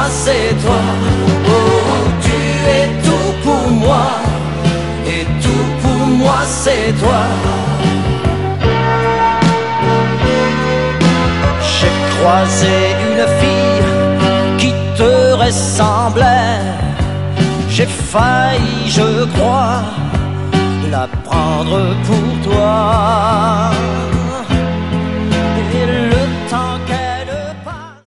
c'est toi. Oh, tu es tout pour moi, et tout pour moi c'est toi. J'ai croisé une fille qui te ressemblait. J'ai failli, je crois, la prendre pour toi.